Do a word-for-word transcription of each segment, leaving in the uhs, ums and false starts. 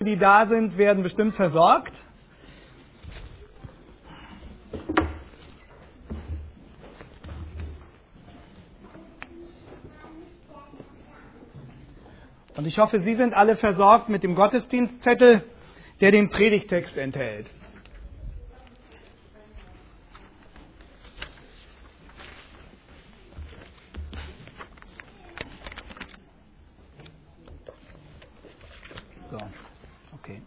Die da sind, werden bestimmt versorgt. Und ich hoffe, Sie sind alle versorgt mit dem Gottesdienstzettel, der den Predigttext enthält. So, okay.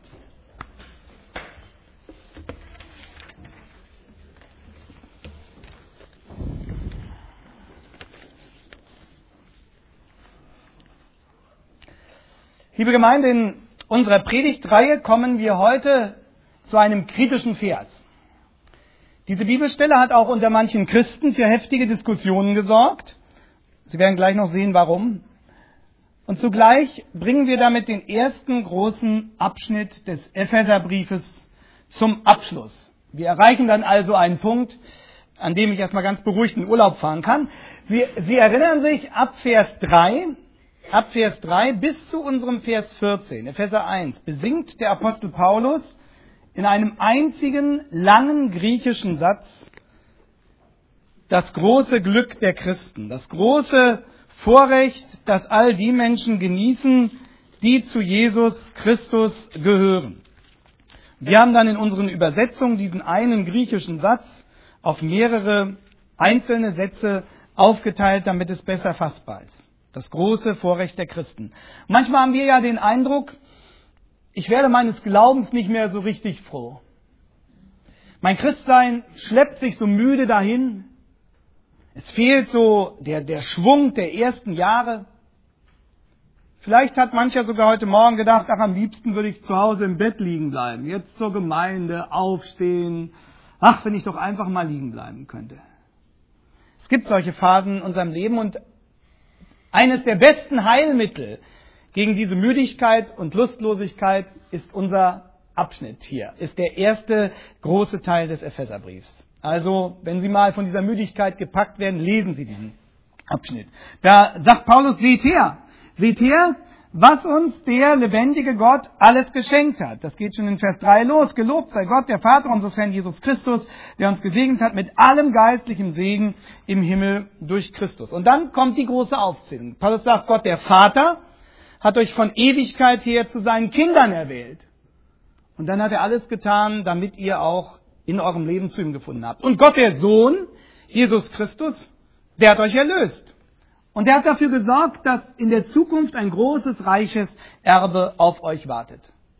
Liebe Gemeinde, in unserer Predigtreihe kommen wir heute zu einem kritischen Vers. Diese Bibelstelle hat auch unter manchen Christen für heftige Diskussionen gesorgt. Sie werden gleich noch sehen, warum. Und zugleich bringen wir damit den ersten großen Abschnitt des Epheserbriefes zum Abschluss. Wir erreichen dann also einen Punkt, an dem ich erstmal ganz beruhigt in Urlaub fahren kann. Sie, Sie erinnern sich, ab Vers drei... Ab Vers drei bis zu unserem Vers vierzehn, Epheser eins, besingt der Apostel Paulus in einem einzigen langen griechischen Satz das große Glück der Christen, das große Vorrecht, das all die Menschen genießen, die zu Jesus Christus gehören. Wir haben dann in unseren Übersetzungen diesen einen griechischen Satz auf mehrere einzelne Sätze aufgeteilt, damit es besser fassbar ist. Das große Vorrecht der Christen. Manchmal haben wir ja den Eindruck, ich werde meines Glaubens nicht mehr so richtig froh. Mein Christsein schleppt sich so müde dahin. Es fehlt so der, der Schwung der ersten Jahre. Vielleicht hat mancher sogar heute Morgen gedacht, ach, am liebsten würde ich zu Hause im Bett liegen bleiben. Jetzt zur Gemeinde, aufstehen. Ach, wenn ich doch einfach mal liegen bleiben könnte. Es gibt solche Phasen in unserem Leben und eines der besten Heilmittel gegen diese Müdigkeit und Lustlosigkeit ist unser Abschnitt hier, ist der erste große Teil des Epheserbriefs. Also, wenn Sie mal von dieser Müdigkeit gepackt werden, lesen Sie diesen Abschnitt. Da sagt Paulus, seht her, seht her, was uns der lebendige Gott alles geschenkt hat. Das geht schon in Vers drei los. Gelobt sei Gott, der Vater unseres Herrn Jesus Christus, der uns gesegnet hat mit allem geistlichen Segen im Himmel durch Christus. Und dann kommt die große Aufzählung. Paulus sagt, Gott, der Vater, hat euch von Ewigkeit her zu seinen Kindern erwählt. Und dann hat er alles getan, damit ihr auch in eurem Leben zu ihm gefunden habt. Und Gott, der Sohn, Jesus Christus, der hat euch erlöst. Und er hat dafür gesorgt, dass in der Zukunft ein großes, reiches Erbe auf euch wartet.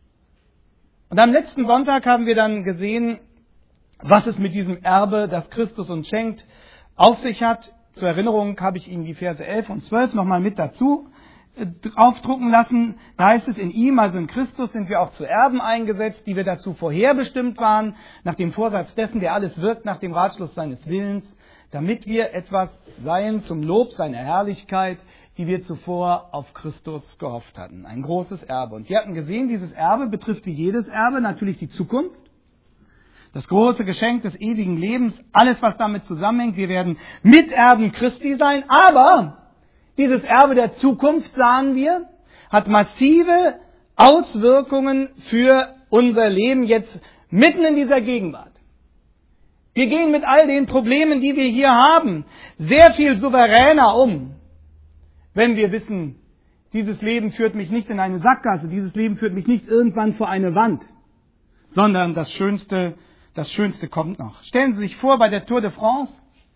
Und am letzten Sonntag haben wir dann gesehen, was es mit diesem Erbe, das Christus uns schenkt, auf sich hat. Zur Erinnerung habe ich Ihnen die Verse elf und zwölf nochmal mit dazu aufdrucken lassen. Da heißt es, in ihm, also in Christus, sind wir auch zu Erben eingesetzt, die wir dazu vorherbestimmt waren, nach dem Vorsatz dessen, der alles wirkt, nach dem Ratschluss seines Willens, damit wir etwas seien zum Lob seiner Herrlichkeit, die wir zuvor auf Christus gehofft hatten. Ein großes Erbe. Und wir hatten gesehen, dieses Erbe betrifft wie jedes Erbe natürlich die Zukunft. Das große Geschenk des ewigen Lebens, alles was damit zusammenhängt. Wir werden Miterben Christi sein, aber dieses Erbe der Zukunft, sahen wir, hat massive Auswirkungen für unser Leben jetzt mitten in dieser Gegenwart. Wir gehen mit all den Problemen, die wir hier haben, sehr viel souveräner um, wenn wir wissen, dieses Leben führt mich nicht in eine Sackgasse, dieses Leben führt mich nicht irgendwann vor eine Wand, sondern das Schönste, das Schönste kommt noch. Stellen Sie sich vor, bei der Tour de France,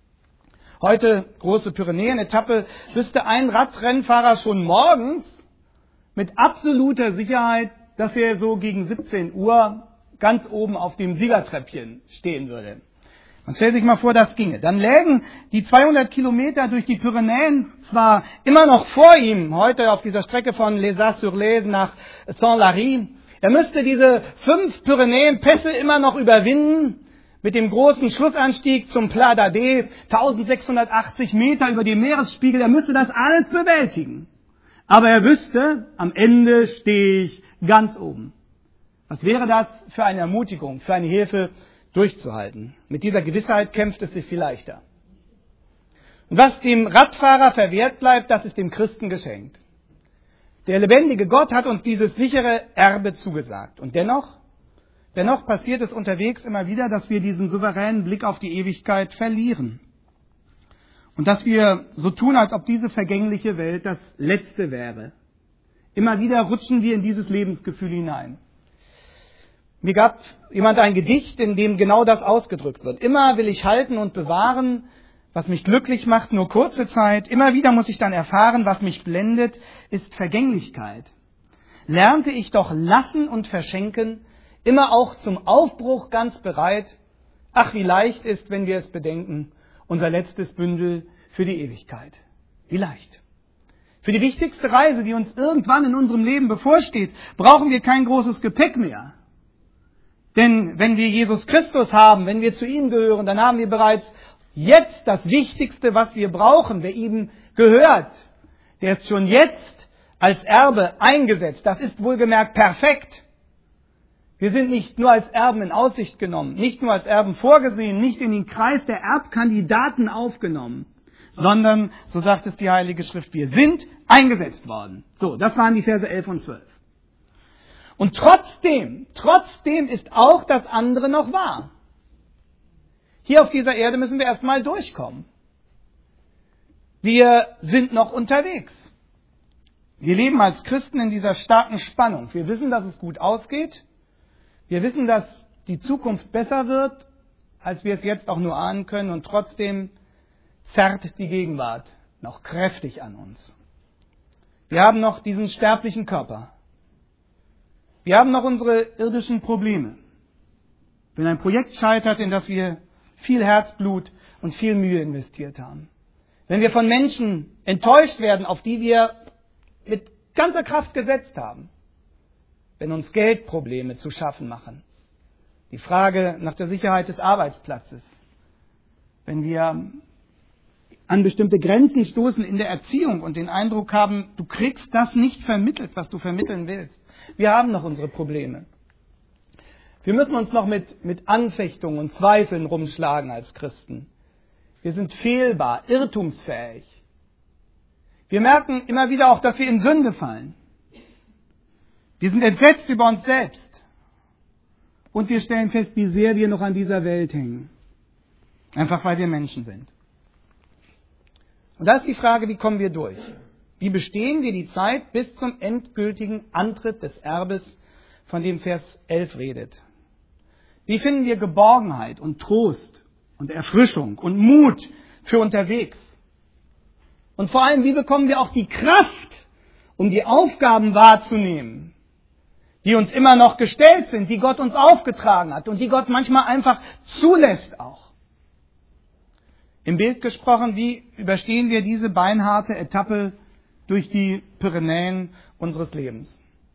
heute große Pyrenäen-Etappe, wüsste ein Radrennfahrer schon morgens mit absoluter Sicherheit, dass er so gegen siebzehn Uhr ganz oben auf dem Siegertreppchen stehen würde. Man stellt sich mal vor, das ginge. Dann lägen die zweihundert Kilometer durch die Pyrenäen zwar immer noch vor ihm, heute auf dieser Strecke von Les As-sur-Lez nach Saint-Lary. Er müsste diese fünf Pyrenäenpässe immer noch überwinden, mit dem großen Schlussanstieg zum Pla d'Ade, eintausendsechshundertachtzig Meter über dem Meeresspiegel. Er müsste das alles bewältigen. Aber er wüsste, am Ende stehe ich ganz oben. Was wäre das für eine Ermutigung, für eine Hilfe, durchzuhalten? Mit dieser Gewissheit kämpft es sich viel leichter. Und was dem Radfahrer verwehrt bleibt, das ist dem Christen geschenkt. Der lebendige Gott hat uns dieses sichere Erbe zugesagt. Und dennoch, dennoch passiert es unterwegs immer wieder, dass wir diesen souveränen Blick auf die Ewigkeit verlieren. Und dass wir so tun, als ob diese vergängliche Welt das Letzte wäre. Immer wieder rutschen wir in dieses Lebensgefühl hinein. Mir gab jemand ein Gedicht, in dem genau das ausgedrückt wird. Immer will ich halten und bewahren, was mich glücklich macht, nur kurze Zeit. Immer wieder muss ich dann erfahren, was mich blendet, ist Vergänglichkeit. Lernte ich doch lassen und verschenken, immer auch zum Aufbruch ganz bereit. Ach, wie leicht ist, wenn wir es bedenken, unser letztes Bündel für die Ewigkeit. Wie leicht. Für die wichtigste Reise, die uns irgendwann in unserem Leben bevorsteht, brauchen wir kein großes Gepäck mehr. Denn wenn wir Jesus Christus haben, wenn wir zu ihm gehören, dann haben wir bereits jetzt das Wichtigste, was wir brauchen, wer ihm gehört. Der ist schon jetzt als Erbe eingesetzt. Das ist wohlgemerkt perfekt. Wir sind nicht nur als Erben in Aussicht genommen, nicht nur als Erben vorgesehen, nicht in den Kreis der Erbkandidaten aufgenommen, sondern, so sagt es die Heilige Schrift, wir sind eingesetzt worden. So, das waren die Verse elf und zwölf. Und trotzdem, trotzdem ist auch das andere noch wahr. Hier auf dieser Erde müssen wir erstmal durchkommen. Wir sind noch unterwegs. Wir leben als Christen in dieser starken Spannung. Wir wissen, dass es gut ausgeht. Wir wissen, dass die Zukunft besser wird, als wir es jetzt auch nur ahnen können. Und trotzdem zerrt die Gegenwart noch kräftig an uns. Wir haben noch diesen sterblichen Körper. Wir haben noch unsere irdischen Probleme. Wenn ein Projekt scheitert, in das wir viel Herzblut und viel Mühe investiert haben. Wenn wir von Menschen enttäuscht werden, auf die wir mit ganzer Kraft gesetzt haben. Wenn uns Geldprobleme zu schaffen machen. Die Frage nach der Sicherheit des Arbeitsplatzes. Wenn wir an bestimmte Grenzen stoßen in der Erziehung und den Eindruck haben, du kriegst das nicht vermittelt, was du vermitteln willst. Wir haben noch unsere Probleme. Wir müssen uns noch mit, mit Anfechtungen und Zweifeln rumschlagen als Christen. Wir sind fehlbar, irrtumsfähig. Wir merken immer wieder auch, dass wir in Sünde fallen. Wir sind entsetzt über uns selbst. Und wir stellen fest, wie sehr wir noch an dieser Welt hängen. Einfach weil wir Menschen sind. Und da ist die Frage, wie kommen wir durch? Wie bestehen wir die Zeit bis zum endgültigen Antritt des Erbes, von dem Vers elf redet? Wie finden wir Geborgenheit und Trost und Erfrischung und Mut für unterwegs? Und vor allem, wie bekommen wir auch die Kraft, um die Aufgaben wahrzunehmen, die uns immer noch gestellt sind, die Gott uns aufgetragen hat und die Gott manchmal einfach zulässt auch? Im Bild gesprochen, wie überstehen wir diese beinharte Etappe durch die Pyrenäen unseres Lebens?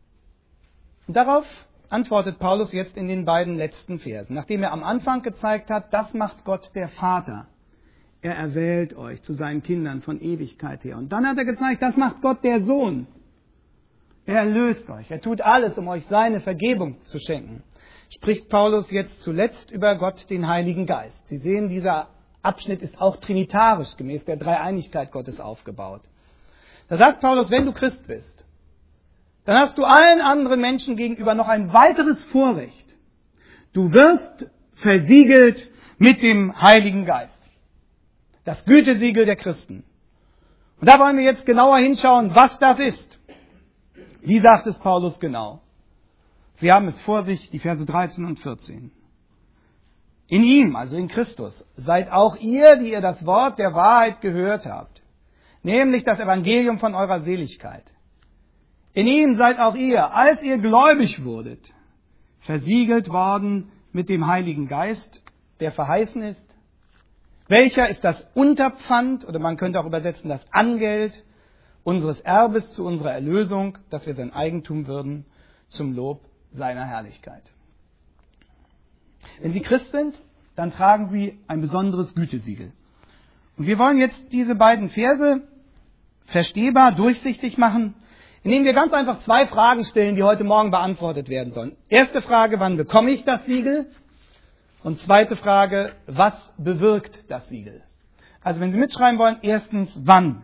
Und darauf antwortet Paulus jetzt in den beiden letzten Versen. Nachdem er am Anfang gezeigt hat, das macht Gott der Vater. Er erwählt euch zu seinen Kindern von Ewigkeit her. Und dann hat er gezeigt, das macht Gott der Sohn. Er erlöst euch. Er tut alles, um euch seine Vergebung zu schenken. Spricht Paulus jetzt zuletzt über Gott, den Heiligen Geist. Sie sehen, dieser Abschnitt ist auch trinitarisch gemäß der Dreieinigkeit Gottes aufgebaut. Da sagt Paulus, wenn du Christ bist, dann hast du allen anderen Menschen gegenüber noch ein weiteres Vorrecht. Du wirst versiegelt mit dem Heiligen Geist. Das Gütesiegel der Christen. Und da wollen wir jetzt genauer hinschauen, was das ist. Wie sagt es Paulus genau? Sie haben es vor sich, die Verse dreizehn und vierzehn. In ihm, also in Christus, seid auch ihr, die ihr das Wort der Wahrheit gehört habt, nämlich das Evangelium von eurer Seligkeit. In ihm seid auch ihr, als ihr gläubig wurdet, versiegelt worden mit dem Heiligen Geist, der verheißen ist. Welcher ist das Unterpfand, oder man könnte auch übersetzen, das Angeld unseres Erbes zu unserer Erlösung, dass wir sein Eigentum würden, zum Lob seiner Herrlichkeit. Wenn Sie Christ sind, dann tragen Sie ein besonderes Gütesiegel. Und wir wollen jetzt diese beiden Verse verstehbar, durchsichtig machen, indem wir ganz einfach zwei Fragen stellen, die heute Morgen beantwortet werden sollen. Erste Frage, wann bekomme ich das Siegel? Und zweite Frage, was bewirkt das Siegel? Also wenn Sie mitschreiben wollen, erstens, wann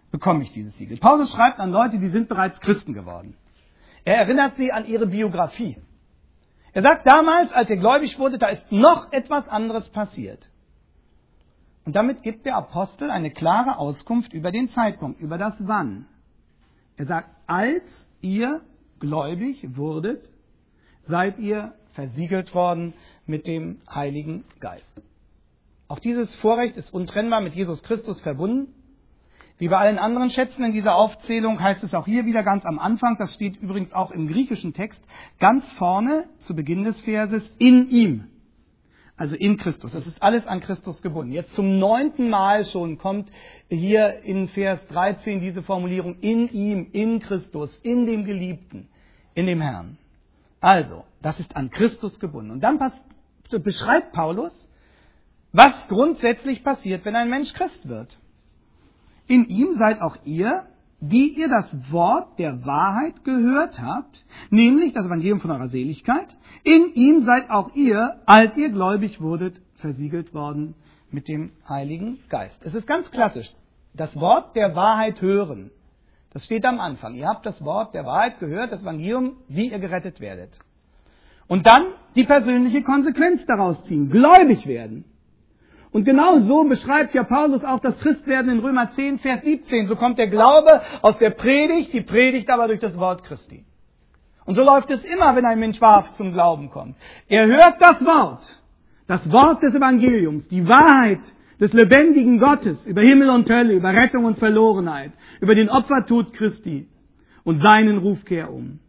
bekomme ich dieses Siegel. Paulus schreibt an Leute, die sind bereits Christen geworden. Er erinnert sie an ihre Biografie. Er sagt, damals, als ihr gläubig wurde, da ist noch etwas anderes passiert. Und damit gibt der Apostel eine klare Auskunft über den Zeitpunkt, über das Wann. Er sagt, als ihr gläubig wurdet, seid ihr versiegelt worden mit dem Heiligen Geist. Auch dieses Vorrecht ist untrennbar mit Jesus Christus verbunden. Wie bei allen anderen Schätzen in dieser Aufzählung heißt es auch hier wieder ganz am Anfang, das steht übrigens auch im griechischen Text, ganz vorne zu Beginn des Verses, in ihm. Also in Christus. Das ist alles an Christus gebunden. Jetzt zum neunten Mal schon kommt hier in Vers dreizehn diese Formulierung, in ihm, in Christus, in dem Geliebten, in dem Herrn. Also, das ist an Christus gebunden. Und dann beschreibt Paulus, was grundsätzlich passiert, wenn ein Mensch Christ wird. In ihm seid auch ihr, die ihr das Wort der Wahrheit gehört habt, nämlich das Evangelium von eurer Seligkeit. In ihm seid auch ihr, als ihr gläubig wurdet, versiegelt worden mit dem Heiligen Geist. Es ist ganz klassisch. Das Wort der Wahrheit hören. Das steht am Anfang. Ihr habt das Wort der Wahrheit gehört, das Evangelium, wie ihr gerettet werdet. Und dann die persönliche Konsequenz daraus ziehen. Gläubig werden. Und genau so beschreibt ja Paulus auch das Christwerden in Römer zehn, Vers siebzehn. So kommt der Glaube aus der Predigt, die Predigt aber durch das Wort Christi. Und so läuft es immer, wenn ein Mensch wahrhaft zum Glauben kommt. Er hört das Wort, das Wort des Evangeliums, die Wahrheit des lebendigen Gottes über Himmel und Hölle, über Rettung und Verlorenheit, über den Opfertod Christi und seinen Ruf kehr um.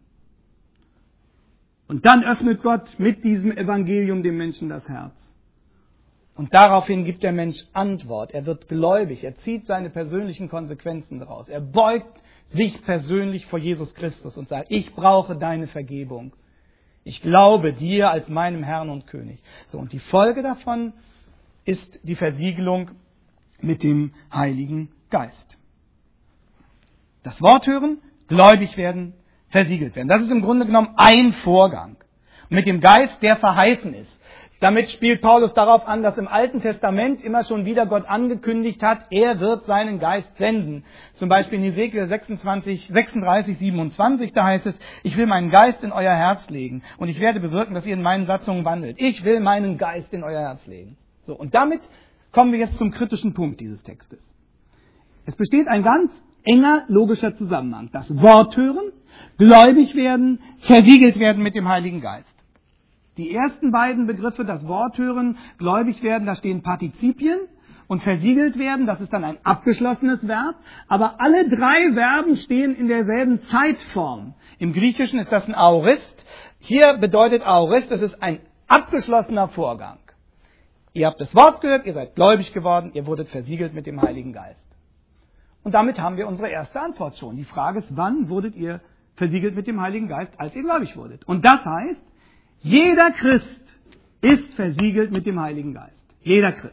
Und dann öffnet Gott mit diesem Evangelium dem Menschen das Herz. Und daraufhin gibt der Mensch Antwort. Er wird gläubig. Er zieht seine persönlichen Konsequenzen daraus. Er beugt sich persönlich vor Jesus Christus und sagt, ich brauche deine Vergebung. Ich glaube dir als meinem Herrn und König. So, und die Folge davon ist die Versiegelung mit dem Heiligen Geist. Das Wort hören, gläubig werden, versiegelt werden. Das ist im Grunde genommen ein Vorgang. Mit dem Geist, der verheißen ist. Damit spielt Paulus darauf an, dass im Alten Testament immer schon wieder Gott angekündigt hat, er wird seinen Geist senden. Zum Beispiel in Hesekiel sechsundzwanzig, sechsunddreißig, siebenundzwanzig, da heißt es, ich will meinen Geist in euer Herz legen und ich werde bewirken, dass ihr in meinen Satzungen wandelt. Ich will meinen Geist in euer Herz legen. So, und damit kommen wir jetzt zum kritischen Punkt dieses Textes. Es besteht ein ganz enger logischer Zusammenhang. Das Wort hören, gläubig werden, versiegelt werden mit dem Heiligen Geist. Die ersten beiden Begriffe, das Wort hören, gläubig werden, da stehen Partizipien und versiegelt werden, das ist dann ein abgeschlossenes Verb. Aber alle drei Verben stehen in derselben Zeitform. Im Griechischen ist das ein Aorist. Hier bedeutet Aorist, es ist ein abgeschlossener Vorgang. Ihr habt das Wort gehört, ihr seid gläubig geworden, ihr wurdet versiegelt mit dem Heiligen Geist. Und damit haben wir unsere erste Antwort schon. Die Frage ist, wann wurdet ihr versiegelt mit dem Heiligen Geist, als ihr gläubig wurdet? Und das heißt, jeder Christ ist versiegelt mit dem Heiligen Geist. Jeder Christ.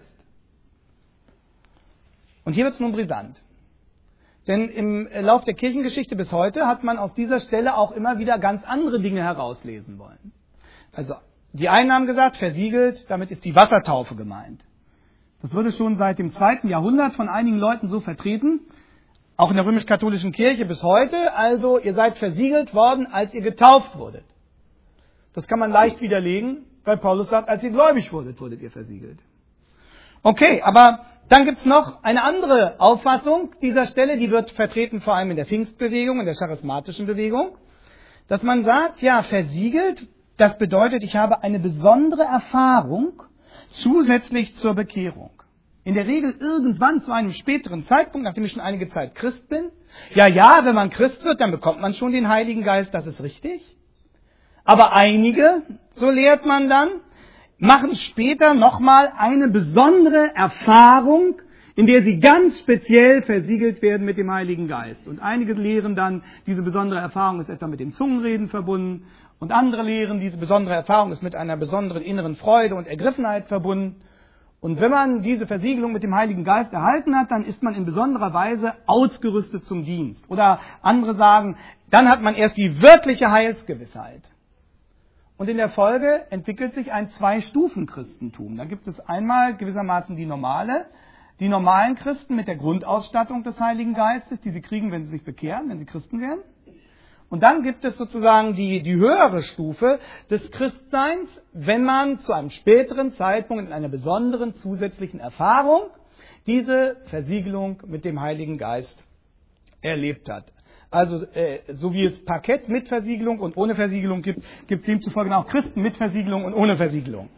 Und hier wird es nun brisant. Denn im Lauf der Kirchengeschichte bis heute hat man aus dieser Stelle auch immer wieder ganz andere Dinge herauslesen wollen. Also die einen haben gesagt, versiegelt, damit ist die Wassertaufe gemeint. Das wurde schon seit dem zweiten Jahrhundert von einigen Leuten so vertreten, auch in der römisch-katholischen Kirche bis heute. Also ihr seid versiegelt worden, als ihr getauft wurdet. Das kann man leicht widerlegen, weil Paulus sagt, als ihr gläubig wurdet, wurdet ihr versiegelt. Okay, aber dann gibt's noch eine andere Auffassung dieser Stelle, die wird vertreten vor allem in der Pfingstbewegung, in der charismatischen Bewegung, dass man sagt, ja, versiegelt, das bedeutet, ich habe eine besondere Erfahrung zusätzlich zur Bekehrung. In der Regel irgendwann zu einem späteren Zeitpunkt, nachdem ich schon einige Zeit Christ bin. Ja, ja, wenn man Christ wird, dann bekommt man schon den Heiligen Geist, das ist richtig. Aber einige, so lehrt man dann, machen später nochmal eine besondere Erfahrung, in der sie ganz speziell versiegelt werden mit dem Heiligen Geist. Und einige lehren dann, diese besondere Erfahrung ist etwa mit dem Zungenreden verbunden. Und andere lehren, diese besondere Erfahrung ist mit einer besonderen inneren Freude und Ergriffenheit verbunden. Und wenn man diese Versiegelung mit dem Heiligen Geist erhalten hat, dann ist man in besonderer Weise ausgerüstet zum Dienst. Oder andere sagen, dann hat man erst die wirkliche Heilsgewissheit. Und in der Folge entwickelt sich ein Zwei-Stufen-Christentum. Da gibt es einmal gewissermaßen die normale die normalen Christen mit der Grundausstattung des Heiligen Geistes, die sie kriegen, wenn sie sich bekehren, wenn sie Christen werden. Und dann gibt es sozusagen die, die höhere Stufe des Christseins, wenn man zu einem späteren Zeitpunkt in einer besonderen zusätzlichen Erfahrung diese Versiegelung mit dem Heiligen Geist erlebt hat. Also äh, so wie es Parkett mit Versiegelung und ohne Versiegelung gibt, gibt es demzufolge auch Christen mit Versiegelung und ohne Versiegelung.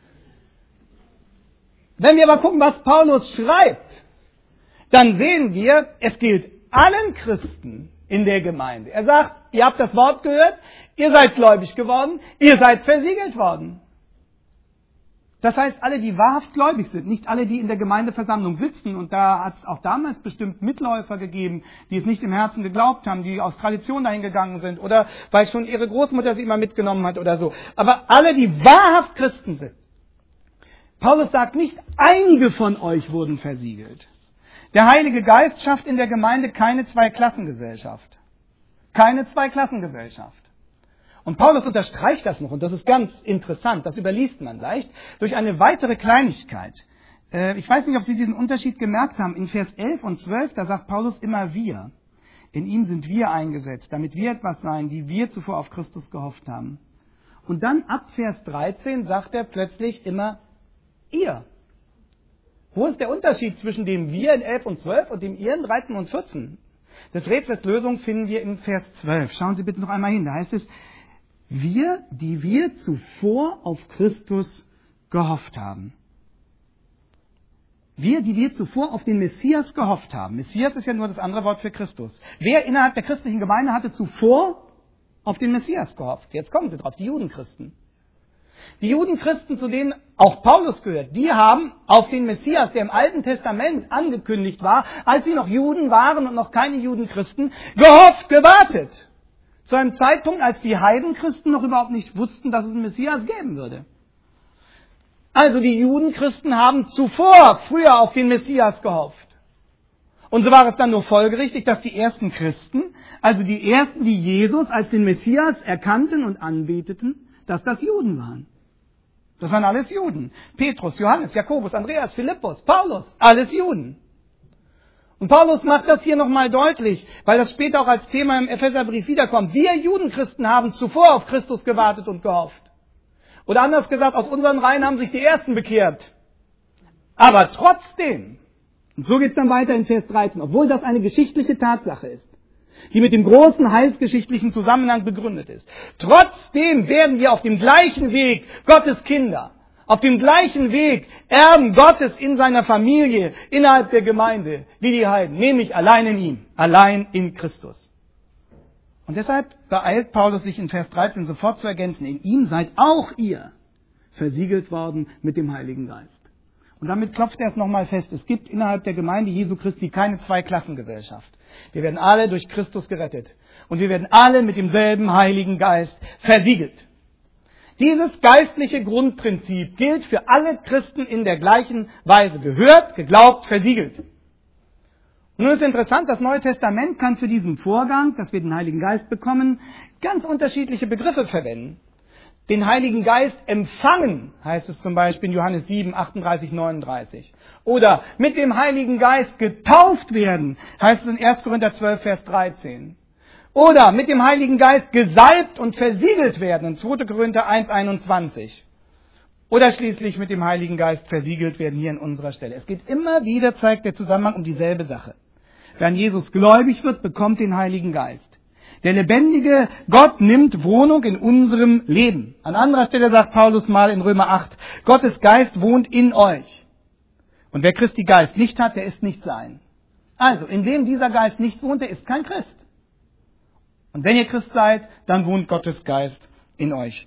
Wenn wir aber gucken, was Paulus schreibt, dann sehen wir, es gilt allen Christen in der Gemeinde. Er sagt, ihr habt das Wort gehört, ihr seid gläubig geworden, ihr seid versiegelt worden. Das heißt, alle, die wahrhaft gläubig sind, nicht alle, die in der Gemeindeversammlung sitzen, und da hat es auch damals bestimmt Mitläufer gegeben, die es nicht im Herzen geglaubt haben, die aus Tradition dahin gegangen sind oder weil schon ihre Großmutter sie immer mitgenommen hat oder so. Aber alle, die wahrhaft Christen sind. Paulus sagt nicht, einige von euch wurden versiegelt. Der Heilige Geist schafft in der Gemeinde keine Zweiklassengesellschaft. Keine Zweiklassengesellschaft. Und Paulus unterstreicht das noch, und das ist ganz interessant, das überliest man leicht, durch eine weitere Kleinigkeit. Ich weiß nicht, ob Sie diesen Unterschied gemerkt haben. In Vers elf und zwölf, da sagt Paulus immer wir. In ihm sind wir eingesetzt, damit wir etwas sein, die wir zuvor auf Christus gehofft haben. Und dann ab Vers dreizehn sagt er plötzlich immer ihr. Wo ist der Unterschied zwischen dem wir in elf und zwölf und dem ihr in dreizehn und vierzehn? Das Rätsels Lösung finden wir in Vers zwölf. Schauen Sie bitte noch einmal hin. Da heißt es, wir, die wir zuvor auf Christus gehofft haben. Wir, die wir zuvor auf den Messias gehofft haben. Messias ist ja nur das andere Wort für Christus. Wer innerhalb der christlichen Gemeinde hatte zuvor auf den Messias gehofft? Jetzt kommen sie drauf, die Judenchristen. Die Judenchristen, zu denen auch Paulus gehört, die haben auf den Messias, der im Alten Testament angekündigt war, als sie noch Juden waren und noch keine Judenchristen, gehofft, gewartet. Zu einem Zeitpunkt, als die Heidenchristen noch überhaupt nicht wussten, dass es einen Messias geben würde. Also die Judenchristen haben zuvor, früher auf den Messias gehofft. Und so war es dann nur folgerichtig, dass die ersten Christen, also die ersten, die Jesus als den Messias erkannten und anbeteten, dass das Juden waren. Das waren alles Juden. Petrus, Johannes, Jakobus, Andreas, Philippus, Paulus, alles Juden. Und Paulus macht das hier nochmal deutlich, weil das später auch als Thema im Epheserbrief wiederkommt. Wir Judenchristen haben zuvor auf Christus gewartet und gehofft. Oder anders gesagt, aus unseren Reihen haben sich die Ersten bekehrt. Aber trotzdem, und so geht es dann weiter in Vers dreizehn, obwohl das eine geschichtliche Tatsache ist, die mit dem großen heilsgeschichtlichen Zusammenhang begründet ist. Trotzdem werden wir auf dem gleichen Weg Gottes Kinder, auf dem gleichen Weg Erben Gottes in seiner Familie, innerhalb der Gemeinde, wie die Heiden, nämlich allein in ihm, allein in Christus. Und deshalb beeilt Paulus sich in Vers dreizehn sofort zu ergänzen, in ihm seid auch ihr versiegelt worden mit dem Heiligen Geist. Und damit klopft er es nochmal fest, es gibt innerhalb der Gemeinde Jesu Christi keine Zweiklassengesellschaft. Wir werden alle durch Christus gerettet. Und wir werden alle mit demselben Heiligen Geist versiegelt. Dieses geistliche Grundprinzip gilt für alle Christen in der gleichen Weise. Gehört, geglaubt, versiegelt. Und nun ist interessant, das Neue Testament kann für diesen Vorgang, dass wir den Heiligen Geist bekommen, ganz unterschiedliche Begriffe verwenden. Den Heiligen Geist empfangen, heißt es zum Beispiel in Johannes sieben, achtunddreißig, neununddreißig. Oder mit dem Heiligen Geist getauft werden, heißt es in erster Korinther zwölf, Vers dreizehn. Oder mit dem Heiligen Geist gesalbt und versiegelt werden, in zweiter Korinther eins, einundzwanzig. Oder schließlich mit dem Heiligen Geist versiegelt werden, hier an unserer Stelle. Es geht immer wieder, zeigt der Zusammenhang um dieselbe Sache. Wer an Jesus gläubig wird, bekommt den Heiligen Geist. Der lebendige Gott nimmt Wohnung in unserem Leben. An anderer Stelle sagt Paulus mal in Römer acht, Gottes Geist wohnt in euch. Und wer Christi Geist nicht hat, der ist nicht sein. Also, indem dieser Geist nicht wohnt, der ist kein Christ. Und wenn ihr Christ seid, dann wohnt Gottes Geist in euch.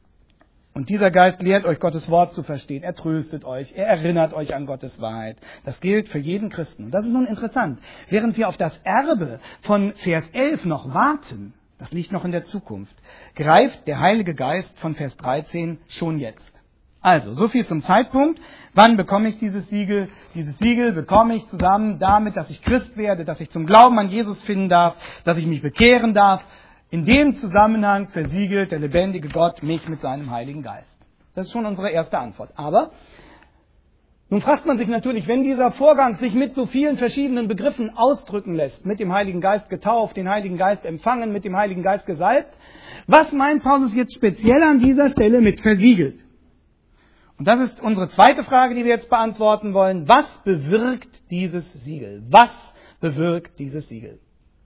Und dieser Geist lehrt euch, Gottes Wort zu verstehen. Er tröstet euch, er erinnert euch an Gottes Wahrheit. Das gilt für jeden Christen. Und das ist nun interessant. Während wir auf das Erbe von Vers elf noch warten, das liegt noch in der Zukunft, greift der Heilige Geist von Vers dreizehn schon jetzt. Also, so viel zum Zeitpunkt. Wann bekomme ich dieses Siegel? Dieses Siegel bekomme ich zusammen damit, dass ich Christ werde, dass ich zum Glauben an Jesus finden darf, dass ich mich bekehren darf. In dem Zusammenhang versiegelt der lebendige Gott mich mit seinem Heiligen Geist. Das ist schon unsere erste Antwort. Aber Nun fragt man sich natürlich, wenn dieser Vorgang sich mit so vielen verschiedenen Begriffen ausdrücken lässt, mit dem Heiligen Geist getauft, den Heiligen Geist empfangen, mit dem Heiligen Geist gesalbt, was meint Paulus jetzt speziell an dieser Stelle mit versiegelt? Und das ist unsere zweite Frage, die wir jetzt beantworten wollen. Was bewirkt dieses Siegel? Was bewirkt dieses Siegel?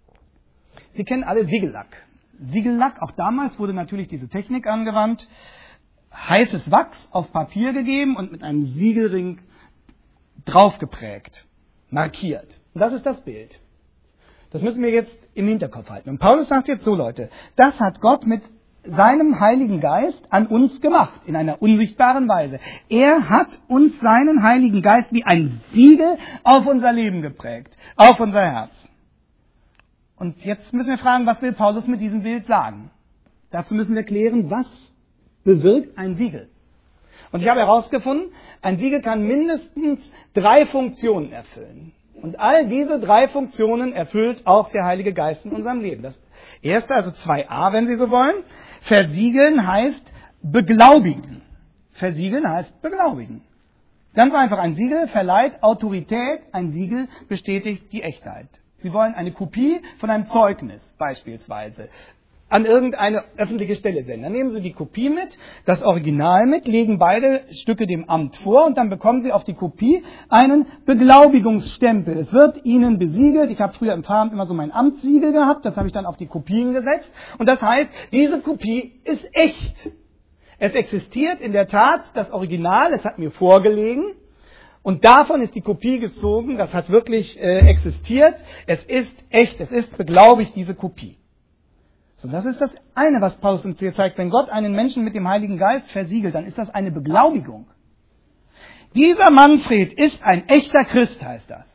Sie kennen alle Siegellack. Siegellack, auch damals wurde natürlich diese Technik angewandt. Heißes Wachs auf Papier gegeben und mit einem Siegelring draufgeprägt, markiert. Und das ist das Bild. Das müssen wir jetzt im Hinterkopf halten. Und Paulus sagt jetzt so, Leute, das hat Gott mit seinem Heiligen Geist an uns gemacht, in einer unsichtbaren Weise. Er hat uns seinen Heiligen Geist wie ein Siegel auf unser Leben geprägt, auf unser Herz. Und jetzt müssen wir fragen, was will Paulus mit diesem Bild sagen? Dazu müssen wir klären, was bewirkt ein Siegel. Und ich habe herausgefunden, ein Siegel kann mindestens drei Funktionen erfüllen. Und all diese drei Funktionen erfüllt auch der Heilige Geist in unserem Leben. Das erste, also zwei a, wenn Sie so wollen. Versiegeln heißt beglaubigen. Versiegeln heißt beglaubigen. Ganz einfach, ein Siegel verleiht Autorität, ein Siegel bestätigt die Echtheit. Sie wollen eine Kopie von einem Zeugnis beispielsweise an irgendeine öffentliche Stelle senden. Dann nehmen Sie die Kopie mit, das Original mit, legen beide Stücke dem Amt vor und dann bekommen Sie auf die Kopie einen Beglaubigungsstempel. Es wird Ihnen besiegelt. Ich habe früher im Pfarramt immer so mein Amtssiegel gehabt, das habe ich dann auf die Kopien gesetzt. Und das heißt, diese Kopie ist echt. Es existiert in der Tat das Original, es hat mir vorgelegen. Und davon ist die Kopie gezogen, das hat wirklich äh, existiert. Es ist echt, es ist beglaubigt, diese Kopie. So, das ist das eine, was Paulus uns hier zeigt. Wenn Gott einen Menschen mit dem Heiligen Geist versiegelt, dann ist das eine Beglaubigung. Dieser Manfred ist ein echter Christ, heißt das.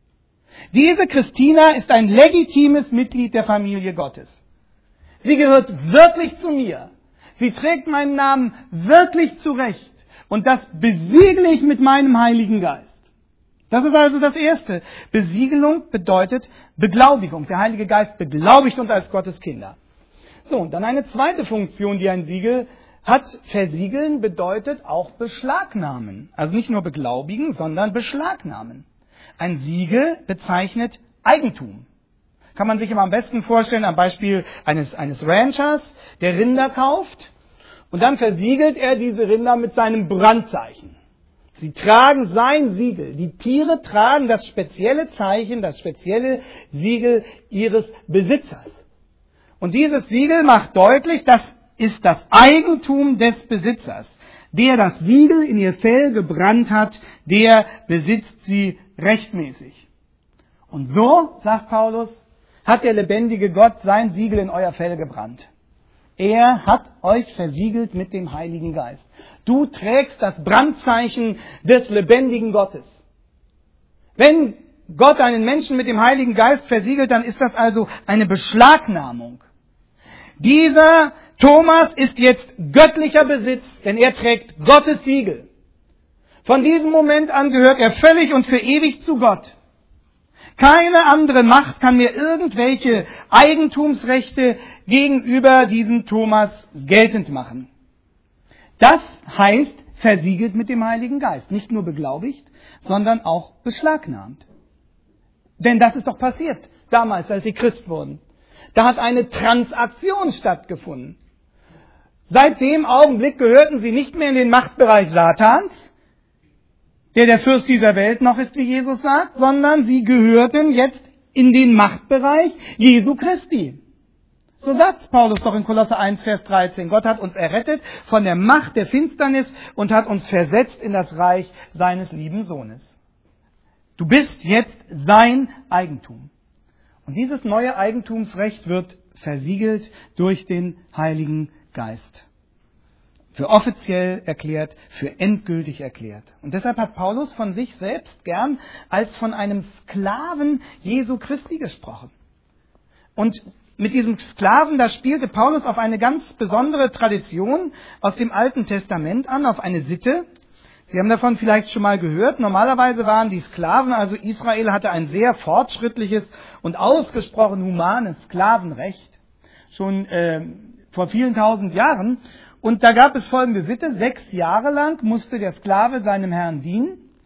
Diese Christina ist ein legitimes Mitglied der Familie Gottes. Sie gehört wirklich zu mir. Sie trägt meinen Namen wirklich zurecht. Und das besiegle ich mit meinem Heiligen Geist. Das ist also das Erste. Besiegelung bedeutet Beglaubigung. Der Heilige Geist beglaubigt uns als Gottes Kinder. So, und dann eine zweite Funktion, die ein Siegel hat. Versiegeln bedeutet auch beschlagnahmen. Also nicht nur beglaubigen, sondern beschlagnahmen. Ein Siegel bezeichnet Eigentum. Kann man sich immer am besten vorstellen am Beispiel eines, eines Ranchers, der Rinder kauft und dann versiegelt er diese Rinder mit seinem Brandzeichen. Sie tragen sein Siegel. Die Tiere tragen das spezielle Zeichen, das spezielle Siegel ihres Besitzers. Und dieses Siegel macht deutlich, das ist das Eigentum des Besitzers. Der das Siegel in ihr Fell gebrannt hat, der besitzt sie rechtmäßig. Und so, sagt Paulus, hat der lebendige Gott sein Siegel in euer Fell gebrannt. Er hat euch versiegelt mit dem Heiligen Geist. Du trägst das Brandzeichen des lebendigen Gottes. Wenn Gott einen Menschen mit dem Heiligen Geist versiegelt, dann ist das also eine Beschlagnahmung. Dieser Thomas ist jetzt göttlicher Besitz, denn er trägt Gottes Siegel. Von diesem Moment an gehört er völlig und für ewig zu Gott. Keine andere Macht kann mir irgendwelche Eigentumsrechte gegenüber diesem Thomas geltend machen. Das heißt, versiegelt mit dem Heiligen Geist. Nicht nur beglaubigt, sondern auch beschlagnahmt. Denn das ist doch passiert, damals, als sie Christ wurden. Da hat eine Transaktion stattgefunden. Seit dem Augenblick gehörten sie nicht mehr in den Machtbereich Satans, der der Fürst dieser Welt noch ist, wie Jesus sagt, sondern sie gehörten jetzt in den Machtbereich Jesu Christi. So sagt Paulus doch in Kolosser eins, Vers dreizehn. Gott hat uns errettet von der Macht der Finsternis und hat uns versetzt in das Reich seines lieben Sohnes. Du bist jetzt sein Eigentum. Und dieses neue Eigentumsrecht wird versiegelt durch den Heiligen Geist. Für offiziell erklärt, für endgültig erklärt. Und deshalb hat Paulus von sich selbst gern als von einem Sklaven Jesu Christi gesprochen. Und mit diesem Sklaven, da spielte Paulus auf eine ganz besondere Tradition aus dem Alten Testament an, auf eine Sitte. Sie haben davon vielleicht schon mal gehört. Normalerweise waren die Sklaven, also Israel hatte ein sehr fortschrittliches und ausgesprochen humanes Sklavenrecht, schon äh, vor vielen tausend Jahren. Und da gab es folgende Sitte: Sechs Jahre lang musste der Sklave seinem Herrn dienen.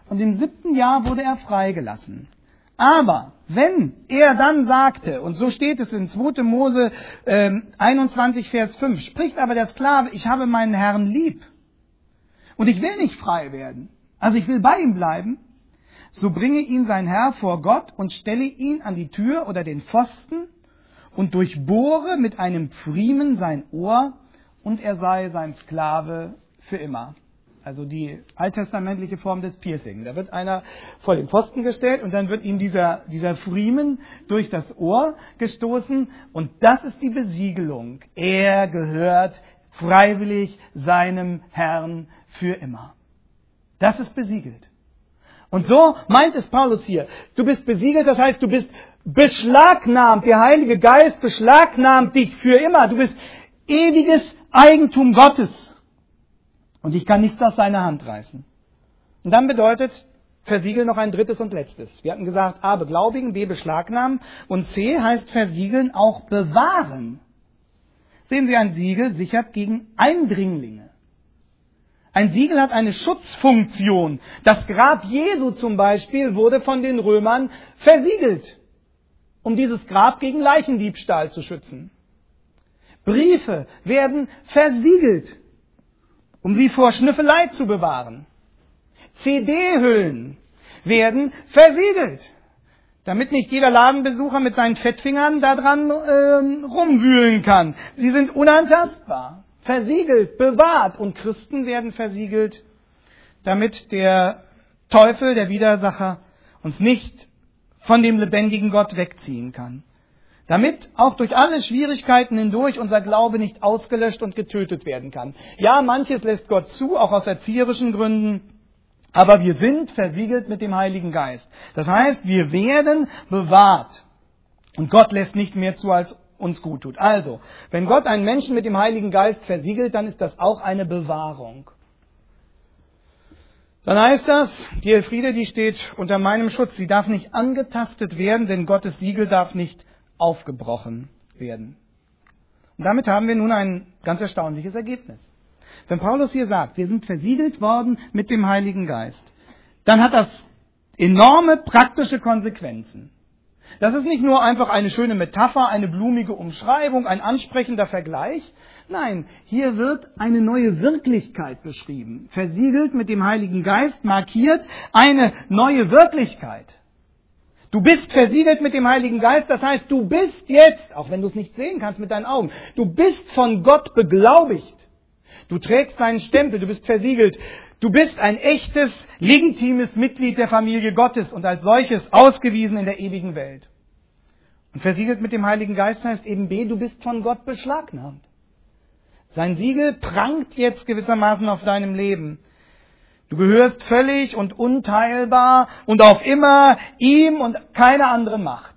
und im siebten Jahr wurde er freigelassen. Aber wenn er dann sagte, und so steht es in zweiter Mose äh, einundzwanzig, Vers fünf, spricht aber der Sklave, ich habe meinen Herrn lieb und ich will nicht frei werden, also ich will bei ihm bleiben, so bringe ihn sein Herr vor Gott und stelle ihn an die Tür oder den Pfosten und durchbohre mit einem Pfriemen sein Ohr und er sei sein Sklave für immer. Also die alttestamentliche Form des Piercing. Da wird einer vor den Pfosten gestellt und dann wird ihm dieser, dieser Pfriemen durch das Ohr gestoßen und das ist die Besiegelung. Er gehört freiwillig seinem Herrn für immer. Das ist besiegelt. Und so meint es Paulus hier. Du bist besiegelt, das heißt, du bist beschlagnahmt. Der Heilige Geist beschlagnahmt dich für immer. Du bist ewiges Eigentum Gottes. Und ich kann nichts aus seiner Hand reißen. Und dann bedeutet versiegeln noch ein drittes und letztes. Wir hatten gesagt, A, beglaubigen, B, beschlagnahmen und C heißt versiegeln auch bewahren. Sehen Sie, ein Siegel sichert gegen Eindringlinge. Ein Siegel hat eine Schutzfunktion. Das Grab Jesu zum Beispiel wurde von den Römern versiegelt, um dieses Grab gegen Leichendiebstahl zu schützen. Briefe werden versiegelt, um sie vor Schnüffelei zu bewahren. C D-Hüllen werden versiegelt, damit nicht jeder Ladenbesucher mit seinen Fettfingern daran äh, rumwühlen kann. Sie sind unantastbar, versiegelt, bewahrt und Christen werden versiegelt, damit der Teufel, der Widersacher, uns nicht von dem lebendigen Gott wegziehen kann. Damit auch durch alle Schwierigkeiten hindurch unser Glaube nicht ausgelöscht und getötet werden kann. Ja, manches lässt Gott zu, auch aus erzieherischen Gründen, aber wir sind versiegelt mit dem Heiligen Geist. Das heißt, wir werden bewahrt und Gott lässt nicht mehr zu, als uns gut tut. Also, wenn Gott einen Menschen mit dem Heiligen Geist versiegelt, dann ist das auch eine Bewahrung. Dann heißt das, die Elfriede, die steht unter meinem Schutz, sie darf nicht angetastet werden, denn Gottes Siegel darf nicht aufgebrochen werden. Und damit haben wir nun ein ganz erstaunliches Ergebnis. Wenn Paulus hier sagt, wir sind versiegelt worden mit dem Heiligen Geist, dann hat das enorme praktische Konsequenzen. Das ist nicht nur einfach eine schöne Metapher, eine blumige Umschreibung, ein ansprechender Vergleich. Nein, hier wird eine neue Wirklichkeit beschrieben. Versiegelt mit dem Heiligen Geist, markiert eine neue Wirklichkeit. Du bist versiegelt mit dem Heiligen Geist, das heißt, du bist jetzt, auch wenn du es nicht sehen kannst mit deinen Augen, du bist von Gott beglaubigt. Du trägst seinen Stempel, du bist versiegelt. Du bist ein echtes, legitimes Mitglied der Familie Gottes und als solches ausgewiesen in der ewigen Welt. Und versiegelt mit dem Heiligen Geist heißt eben B, du bist von Gott beschlagnahmt. Sein Siegel prangt jetzt gewissermaßen auf deinem Leben. Du gehörst völlig und unteilbar und auf immer ihm und keiner anderen Macht.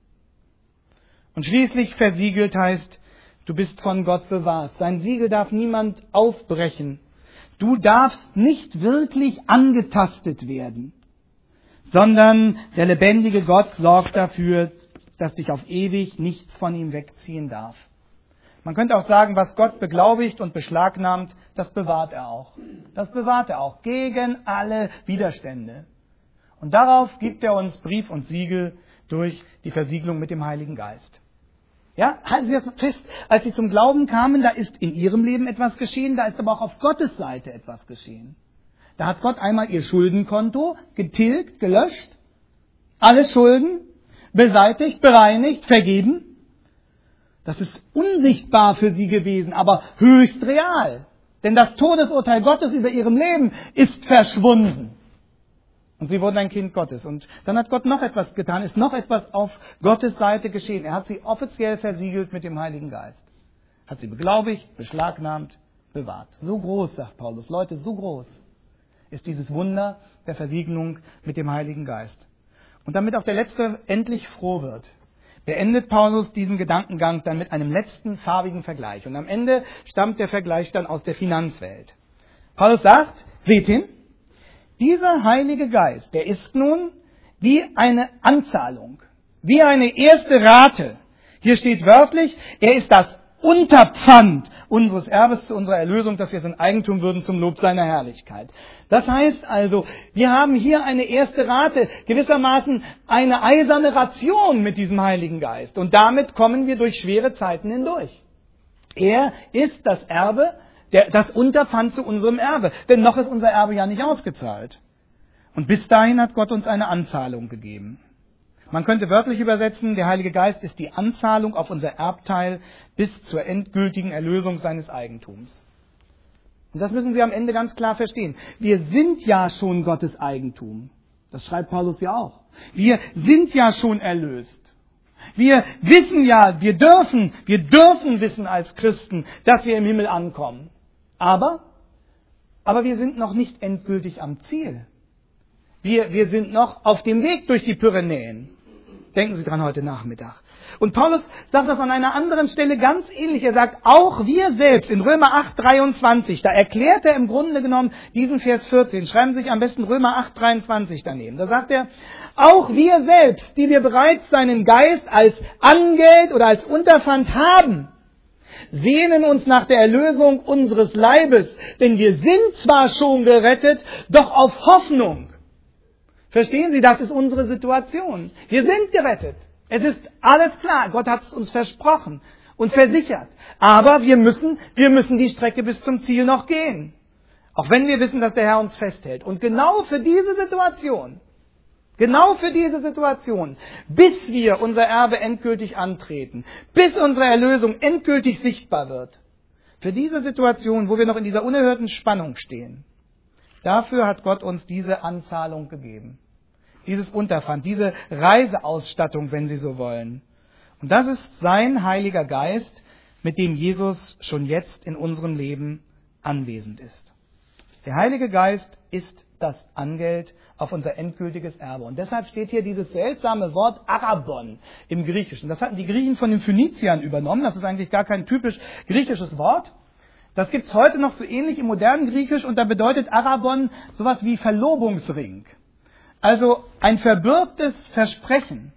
Und schließlich versiegelt heißt, du bist von Gott bewahrt. Sein Siegel darf niemand aufbrechen. Du darfst nicht wirklich angetastet werden, sondern der lebendige Gott sorgt dafür, dass dich auf ewig nichts von ihm wegziehen darf. Man könnte auch sagen, was Gott beglaubigt und beschlagnahmt, das bewahrt er auch. Das bewahrt er auch gegen alle Widerstände. Und darauf gibt er uns Brief und Siegel durch die Versiegelung mit dem Heiligen Geist. Ja, halten Sie das fest, als Sie zum Glauben kamen, da ist in Ihrem Leben etwas geschehen, da ist aber auch auf Gottes Seite etwas geschehen. Da hat Gott einmal Ihr Schuldenkonto getilgt, gelöscht, alle Schulden beseitigt, bereinigt, vergeben. Das ist unsichtbar für sie gewesen, aber höchst real. Denn das Todesurteil Gottes über ihrem Leben ist verschwunden. Und sie wurden ein Kind Gottes. Und dann hat Gott noch etwas getan, ist noch etwas auf Gottes Seite geschehen. Er hat sie offiziell versiegelt mit dem Heiligen Geist. Hat sie beglaubigt, beschlagnahmt, bewahrt. So groß, sagt Paulus, Leute, so groß ist dieses Wunder der Versiegelung mit dem Heiligen Geist. Und damit auch der Letzte endlich froh wird, beendet Paulus diesen Gedankengang dann mit einem letzten farbigen Vergleich. Und am Ende stammt der Vergleich dann aus der Finanzwelt. Paulus sagt, seht hin, dieser Heilige Geist, der ist nun wie eine Anzahlung, wie eine erste Rate. Hier steht wörtlich, er ist das Unterpfand unseres Erbes zu unserer Erlösung, dass wir es in Eigentum würden zum Lob seiner Herrlichkeit. Das heißt also, wir haben hier eine erste Rate, gewissermaßen eine eiserne Ration mit diesem Heiligen Geist. Und damit kommen wir durch schwere Zeiten hindurch. Er ist das Erbe, der, das Unterpfand zu unserem Erbe. Denn noch ist unser Erbe ja nicht ausgezahlt. Und bis dahin hat Gott uns eine Anzahlung gegeben. Man könnte wörtlich übersetzen, der Heilige Geist ist die Anzahlung auf unser Erbteil bis zur endgültigen Erlösung seines Eigentums. Und das müssen Sie am Ende ganz klar verstehen. Wir sind ja schon Gottes Eigentum. Das schreibt Paulus ja auch. Wir sind ja schon erlöst. Wir wissen ja, wir dürfen, wir dürfen wissen als Christen, dass wir im Himmel ankommen. Aber, aber wir sind noch nicht endgültig am Ziel. Wir, wir sind noch auf dem Weg durch die Pyrenäen. Denken Sie dran heute Nachmittag. Und Paulus sagt das an einer anderen Stelle ganz ähnlich. Er sagt, auch wir selbst, in Römer acht, dreiundzwanzig, da erklärt er im Grunde genommen diesen Vers vierzehn. Schreiben Sie sich am besten Römer acht, dreiundzwanzig daneben. Da sagt er, auch wir selbst, die wir bereits seinen Geist als Angeld oder als Unterpfand haben, sehnen uns nach der Erlösung unseres Leibes. Denn wir sind zwar schon gerettet, doch auf Hoffnung. Verstehen Sie, das ist unsere Situation. Wir sind gerettet. Es ist alles klar. Gott hat es uns versprochen und versichert. Aber wir müssen, wir müssen die Strecke bis zum Ziel noch gehen. Auch wenn wir wissen, dass der Herr uns festhält. Und genau für diese Situation, genau für diese Situation, bis wir unser Erbe endgültig antreten, bis unsere Erlösung endgültig sichtbar wird, für diese Situation, wo wir noch in dieser unerhörten Spannung stehen, dafür hat Gott uns diese Anzahlung gegeben. Dieses Unterpfand, diese Reiseausstattung, wenn Sie so wollen. Und das ist sein Heiliger Geist, mit dem Jesus schon jetzt in unserem Leben anwesend ist. Der Heilige Geist ist das Angeld auf unser endgültiges Erbe. Und deshalb steht hier dieses seltsame Wort Arabon im Griechischen. Das hatten die Griechen von den Phöniziern übernommen. Das ist eigentlich gar kein typisch griechisches Wort. Das gibt es heute noch so ähnlich im modernen Griechisch und da bedeutet Arabon sowas wie Verlobungsring. Also ein verbürgtes Versprechen.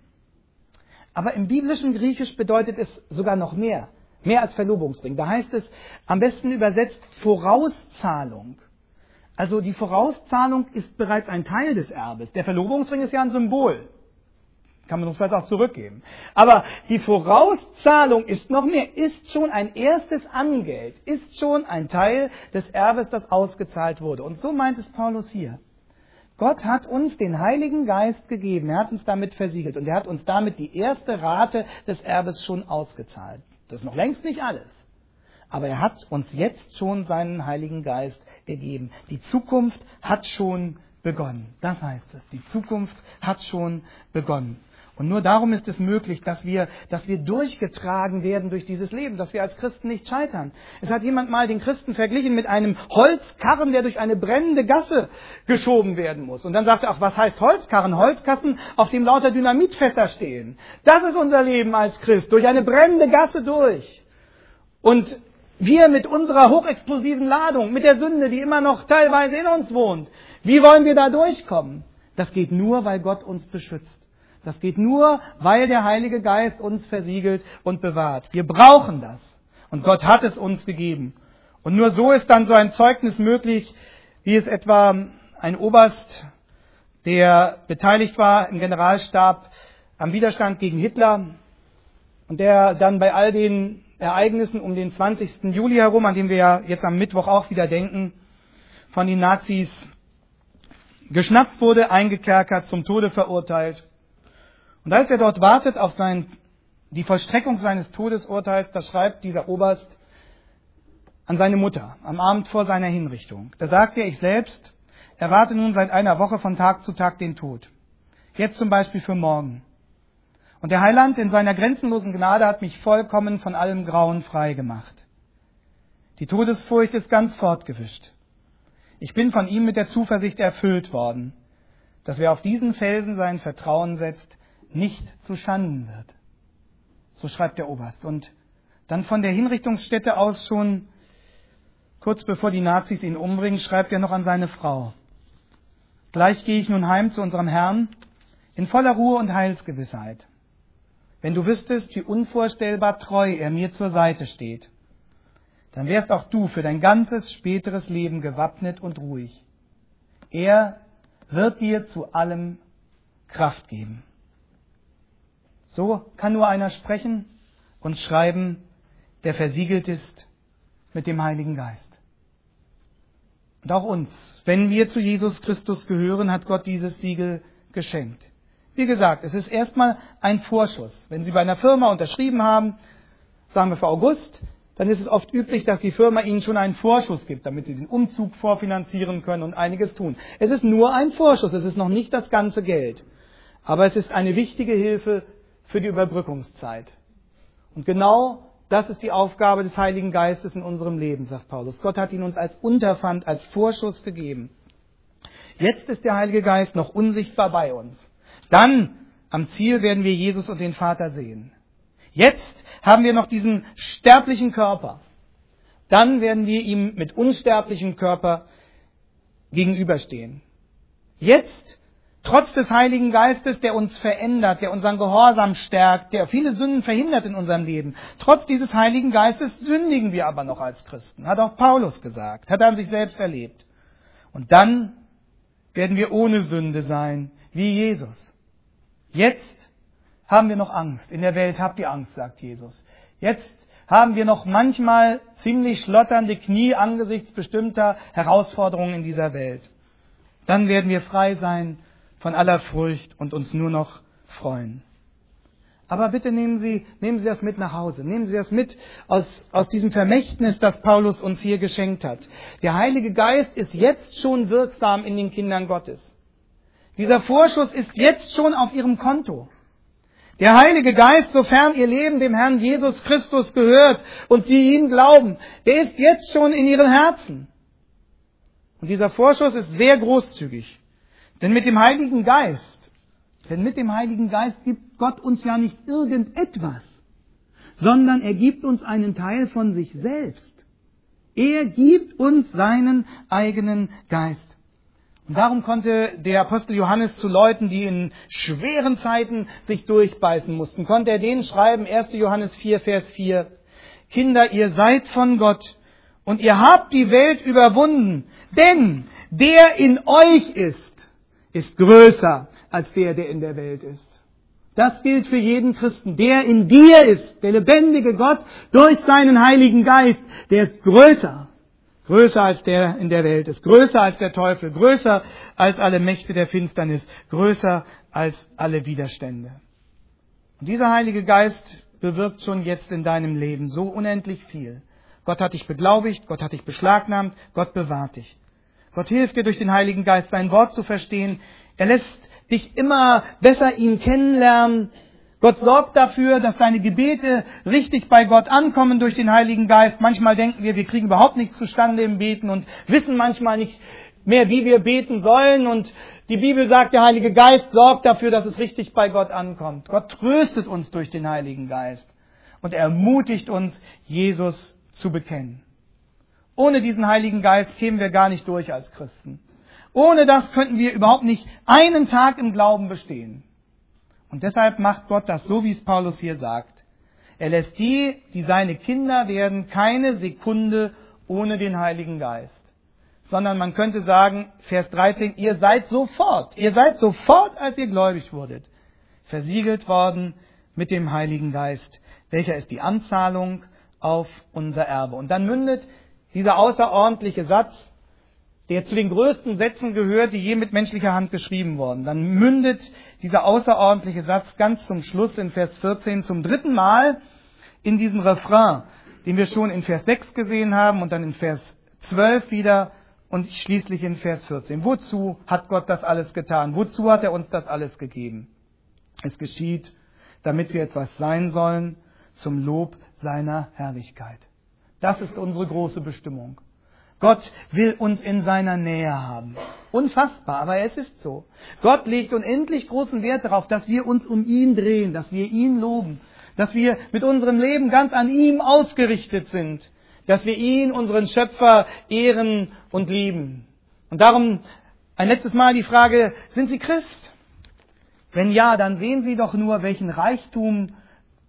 Aber im biblischen Griechisch bedeutet es sogar noch mehr. Mehr als Verlobungsring. Da heißt es am besten übersetzt Vorauszahlung. Also die Vorauszahlung ist bereits ein Teil des Erbes. Der Verlobungsring ist ja ein Symbol. Kann man uns vielleicht auch zurückgeben. Aber die Vorauszahlung ist noch mehr, ist schon ein erstes Angeld, ist schon ein Teil des Erbes, das ausgezahlt wurde. Und so meint es Paulus hier. Gott hat uns den Heiligen Geist gegeben, er hat uns damit versiegelt und er hat uns damit die erste Rate des Erbes schon ausgezahlt. Das ist noch längst nicht alles. Aber er hat uns jetzt schon seinen Heiligen Geist gegeben. Die Zukunft hat schon begonnen. Das heißt es. Die Zukunft hat schon begonnen. Und nur darum ist es möglich, dass wir, dass wir durchgetragen werden durch dieses Leben, dass wir als Christen nicht scheitern. Es hat jemand mal den Christen verglichen mit einem Holzkarren, der durch eine brennende Gasse geschoben werden muss. Und dann sagt er, ach, was heißt Holzkarren? Holzkasten, auf dem lauter Dynamitfässer stehen. Das ist unser Leben als Christ, durch eine brennende Gasse durch. Und wir mit unserer hochexplosiven Ladung, mit der Sünde, die immer noch teilweise in uns wohnt, wie wollen wir da durchkommen? Das geht nur, weil Gott uns beschützt. Das geht nur, weil der Heilige Geist uns versiegelt und bewahrt. Wir brauchen das. Und Gott hat es uns gegeben. Und nur so ist dann so ein Zeugnis möglich, wie es etwa ein Oberst, der beteiligt war im Generalstab am Widerstand gegen Hitler und der dann bei all den Ereignissen um den zwanzigsten Juli herum, an dem wir ja jetzt am Mittwoch auch wieder denken, von den Nazis geschnappt wurde, eingekerkert, zum Tode verurteilt. Und als er dort wartet auf sein, die Vollstreckung seines Todesurteils, da schreibt dieser Oberst an seine Mutter am Abend vor seiner Hinrichtung. Da sagt er, ich selbst erwarte nun seit einer Woche von Tag zu Tag den Tod. Jetzt zum Beispiel für morgen. Und der Heiland in seiner grenzenlosen Gnade hat mich vollkommen von allem Grauen frei gemacht. Die Todesfurcht ist ganz fortgewischt. Ich bin von ihm mit der Zuversicht erfüllt worden, dass wer auf diesen Felsen sein Vertrauen setzt, nicht zu Schanden wird. So schreibt der Oberst. Und dann von der Hinrichtungsstätte aus schon, kurz bevor die Nazis ihn umbringen, schreibt er noch an seine Frau. Gleich gehe ich nun heim zu unserem Herrn in voller Ruhe und Heilsgewissheit. wenn du wüsstest, wie unvorstellbar treu er mir zur Seite steht, dann wärst auch du für dein ganzes späteres Leben gewappnet und ruhig. Er wird dir zu allem Kraft geben. So kann nur einer sprechen und schreiben, der versiegelt ist mit dem Heiligen Geist. Und auch uns, wenn wir zu Jesus Christus gehören, hat Gott dieses Siegel geschenkt. Wie gesagt, es ist erstmal ein Vorschuss. Wenn Sie bei einer Firma unterschrieben haben, sagen wir für August, dann ist es oft üblich, dass die Firma Ihnen schon einen Vorschuss gibt, damit Sie den Umzug vorfinanzieren können und einiges tun. Es ist nur ein Vorschuss, es ist noch nicht das ganze Geld. Aber es ist eine wichtige Hilfe für die Überbrückungszeit. Und genau das ist die Aufgabe des Heiligen Geistes in unserem Leben, sagt Paulus. Gott hat ihn uns als Unterpfand, als Vorschuss gegeben. Jetzt ist der Heilige Geist noch unsichtbar bei uns. Dann, am Ziel, werden wir Jesus und den Vater sehen. Jetzt haben wir noch diesen sterblichen Körper. Dann werden wir ihm mit unsterblichem Körper gegenüberstehen. Jetzt, trotz des Heiligen Geistes, der uns verändert, der unseren Gehorsam stärkt, der viele Sünden verhindert in unserem Leben, trotz dieses Heiligen Geistes sündigen wir aber noch als Christen. Hat auch Paulus gesagt, hat er an sich selbst erlebt. Und dann werden wir ohne Sünde sein, wie Jesus. Jetzt haben wir noch Angst. In der Welt habt ihr Angst, sagt Jesus. Jetzt haben wir noch manchmal ziemlich schlotternde Knie angesichts bestimmter Herausforderungen in dieser Welt. Dann werden wir frei sein von aller Furcht und uns nur noch freuen. Aber bitte nehmen Sie, nehmen Sie das mit nach Hause. Nehmen Sie das mit aus, aus diesem Vermächtnis, das Paulus uns hier geschenkt hat. Der Heilige Geist ist jetzt schon wirksam in den Kindern Gottes. Dieser Vorschuss ist jetzt schon auf Ihrem Konto. Der Heilige Geist, sofern Ihr Leben dem Herrn Jesus Christus gehört und Sie ihm glauben, der ist jetzt schon in Ihren Herzen. Und dieser Vorschuss ist sehr großzügig. Denn mit dem Heiligen Geist, denn mit dem Heiligen Geist gibt Gott uns ja nicht irgendetwas, sondern er gibt uns einen Teil von sich selbst. Er gibt uns seinen eigenen Geist. Und darum konnte der Apostel Johannes zu Leuten, die in schweren Zeiten sich durchbeißen mussten, konnte er denen schreiben, erster Johannes vier, Vers vier, Kinder, ihr seid von Gott und ihr habt die Welt überwunden, denn der in euch ist, ist größer als der, der in der Welt ist. Das gilt für jeden Christen. Der in dir ist, der lebendige Gott, durch seinen Heiligen Geist, der ist größer. Größer als der in der Welt ist, größer als der Teufel, größer als alle Mächte der Finsternis, größer als alle Widerstände. Und dieser Heilige Geist bewirkt schon jetzt in deinem Leben so unendlich viel. Gott hat dich beglaubigt, Gott hat dich beschlagnahmt, Gott bewahrt dich. Gott hilft dir durch den Heiligen Geist, sein Wort zu verstehen. Er lässt dich immer besser ihn kennenlernen. Gott sorgt dafür, dass deine Gebete richtig bei Gott ankommen durch den Heiligen Geist. Manchmal denken wir, wir kriegen überhaupt nichts zustande im Beten und wissen manchmal nicht mehr, wie wir beten sollen. Und die Bibel sagt, der Heilige Geist sorgt dafür, dass es richtig bei Gott ankommt. Gott tröstet uns durch den Heiligen Geist und ermutigt uns, Jesus zu bekennen. Ohne diesen Heiligen Geist kämen wir gar nicht durch als Christen. Ohne das könnten wir überhaupt nicht einen Tag im Glauben bestehen. Und deshalb macht Gott das so, wie es Paulus hier sagt. Er lässt die, die seine Kinder werden, keine Sekunde ohne den Heiligen Geist. Sondern man könnte sagen, Vers dreizehn, ihr seid sofort, ihr seid sofort, als ihr gläubig wurdet, versiegelt worden mit dem Heiligen Geist, welcher ist die Anzahlung auf unser Erbe. Und dann mündet dieser außerordentliche Satz, der zu den größten Sätzen gehört, die je mit menschlicher Hand geschrieben wurden. Dann mündet dieser außerordentliche Satz ganz zum Schluss in Vers vierzehn zum dritten Mal in diesen Refrain, den wir schon in Vers sechs gesehen haben und dann in Vers zwölf wieder und schließlich in Vers vierzehn. Wozu hat Gott das alles getan? Wozu hat er uns das alles gegeben? Es geschieht, damit wir etwas sein sollen zum Lob seiner Herrlichkeit. Das ist unsere große Bestimmung. Gott will uns in seiner Nähe haben. Unfassbar, aber es ist so. Gott legt unendlich großen Wert darauf, dass wir uns um ihn drehen, dass wir ihn loben, dass wir mit unserem Leben ganz an ihm ausgerichtet sind, dass wir ihn, unseren Schöpfer, ehren und lieben. Und darum ein letztes Mal die Frage, sind Sie Christ? Wenn ja, dann sehen Sie doch nur, welchen Reichtum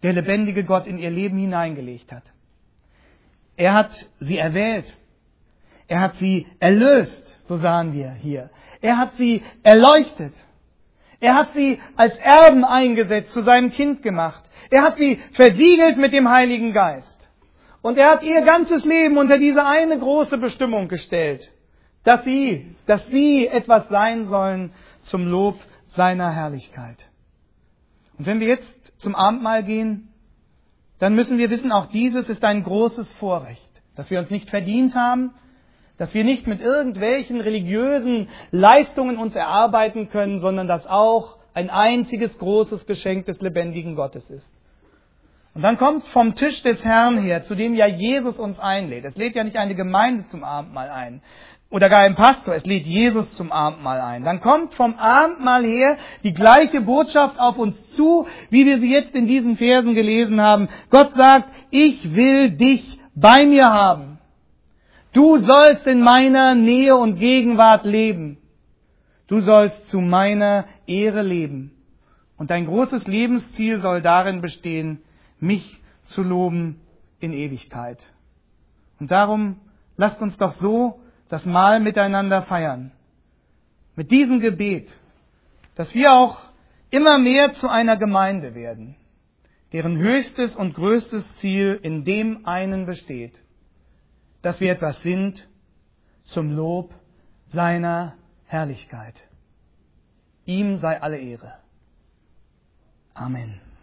der lebendige Gott in ihr Leben hineingelegt hat. Er hat sie erwählt. Er hat sie erlöst, so sahen wir hier. Er hat sie erleuchtet. Er hat sie als Erben eingesetzt, zu seinem Kind gemacht. Er hat sie versiegelt mit dem Heiligen Geist. Und er hat ihr ganzes Leben unter diese eine große Bestimmung gestellt, dass sie, dass sie etwas sein sollen zum Lob seiner Herrlichkeit. Und wenn wir jetzt zum Abendmahl gehen, dann müssen wir wissen, auch dieses ist ein großes Vorrecht, dass wir uns nicht verdient haben, dass wir nicht mit irgendwelchen religiösen Leistungen uns erarbeiten können, sondern dass auch ein einziges großes Geschenk des lebendigen Gottes ist. Und dann kommt vom Tisch des Herrn her, zu dem ja Jesus uns einlädt. Es lädt ja nicht eine Gemeinde zum Abendmahl ein oder gar ein Pastor, es lädt Jesus zum Abendmahl ein. Dann kommt vom Abendmahl her die gleiche Botschaft auf uns zu, wie wir sie jetzt in diesen Versen gelesen haben. Gott sagt, ich will dich bei mir haben. Du sollst in meiner Nähe und Gegenwart leben. Du sollst zu meiner Ehre leben. Und dein großes Lebensziel soll darin bestehen, mich zu loben in Ewigkeit. Und darum lasst uns doch so das Mahl miteinander feiern. Mit diesem Gebet, dass wir auch immer mehr zu einer Gemeinde werden, deren höchstes und größtes Ziel in dem einen besteht, dass wir etwas sind zum Lob seiner Herrlichkeit. Ihm sei alle Ehre. Amen.